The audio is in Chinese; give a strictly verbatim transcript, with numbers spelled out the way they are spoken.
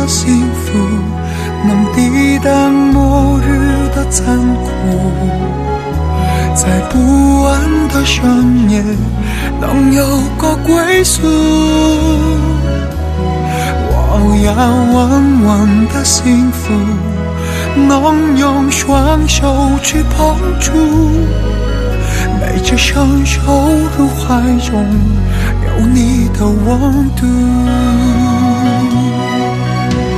幸福，能抵挡末日的残酷，在不安的深夜能有个归宿。我要稳稳的幸福，能用双手去碰触，每只伸手入怀中有你的温度。